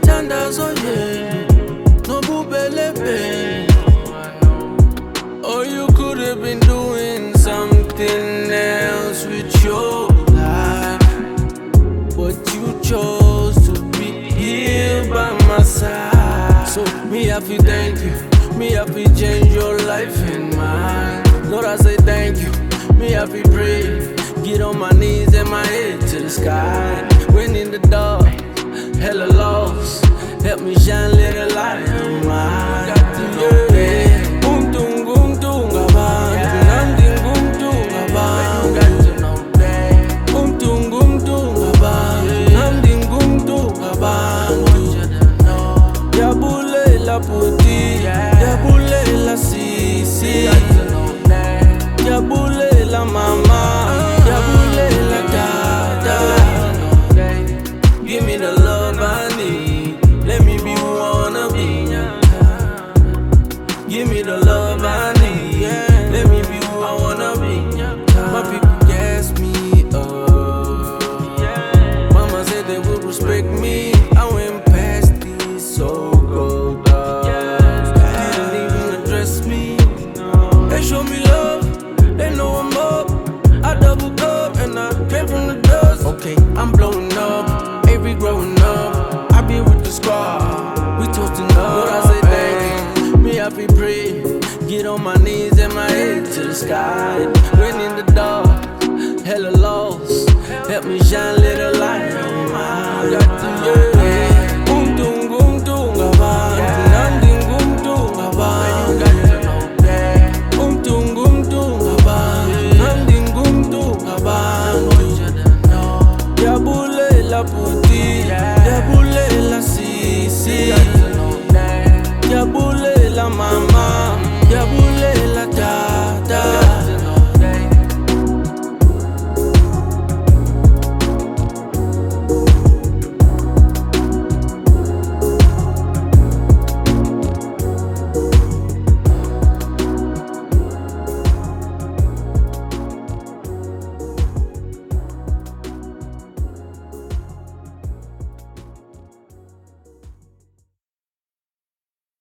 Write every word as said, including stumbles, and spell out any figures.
mithandazo yenu nobubelebe. Or you could have been doing something else with your life, but you chose to be here by my side. So me have to thank you, me have to change your life and mine. Lord, I say thank you, me have to pray, get on my knees and my head to the sky. When in the dark, hella lost, help me shine little light on mine. Yeah. Gumtung gumtung abantu, nandi gumtung abantu. Gumtung gumtung abantu, nandi gumtung abantu. Yabulela puti, yabulela sisi, yabulela mama.